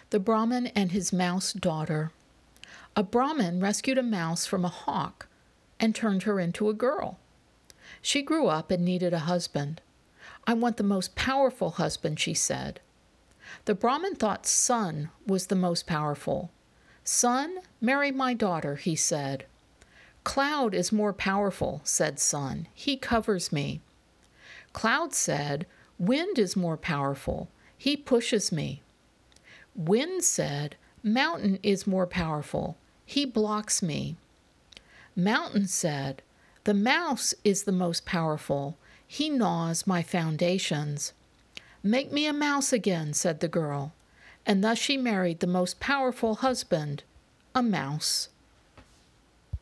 The Brahmin and his mouse daughter. A Brahmin rescued a mouse from a hawk and turned her into a girl. She grew up and needed a husband. I want the most powerful husband, she said. The Brahmin thought Sun was the most powerful. Sun, marry my daughter, he said. Cloud is more powerful, said Sun. He covers me. Cloud said, Wind is more powerful. He pushes me. Wind said, Mountain is more powerful. He blocks me. Mountain said, The mouse is the most powerful. He gnaws my foundations. Make me a mouse again, said the girl, and thus she married the most powerful husband, a mouse.